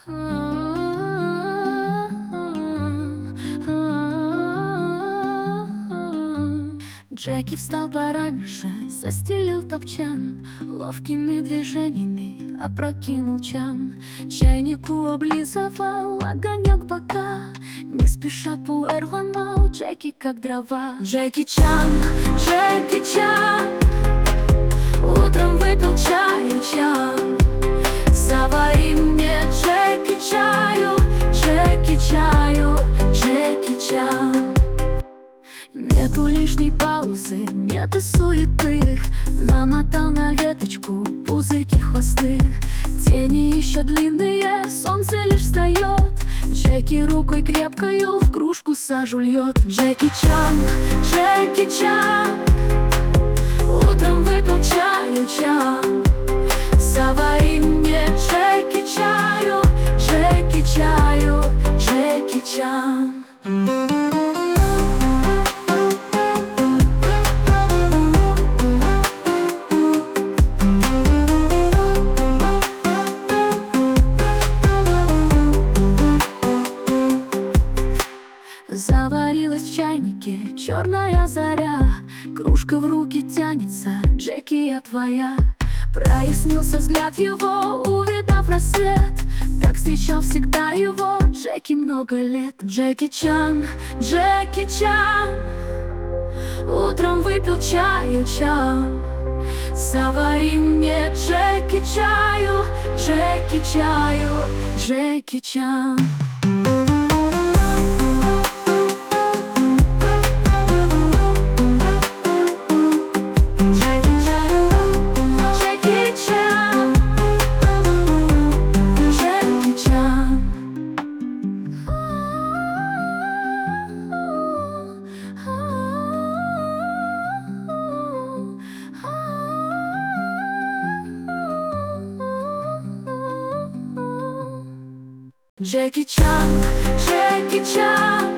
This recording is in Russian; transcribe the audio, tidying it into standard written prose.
Джеки встал пораньше, застелил топчан, ловкими движениями опрокинул чан. Чайнику облизывал огонек бока, не спеша пуэр ломал Джеки как дрова. Джеки Чан, Джеки Чан, утром выпил чаю чан. Завари мне Джеки чаю, Джеки чаю, Джеки Чан. Нету лишней паузы, нет и суеты. Намотал на веточку пузырьки хвосты. Тени еще длинные, солнце лишь встает. Джеки рукой крепкою в кружку сажу льет. Джеки Чан, Джеки Чан, утром выпил чаю чан. Завари мне Джеки чаю, Джеки чаю, Джеки Чан. Заварилась в чайнике черная заря, кружка в руки тянется, Джеки, я твоя. Прояснился взгляд его, увидав рассвет. Так встречал всегда его Джеки много лет. Джеки Чан, Джеки Чан, утром выпил чаю чан. Завари мне Джеки чаю, Джеки чаю, Джеки Чан. Джеки Чан, Джеки Чан,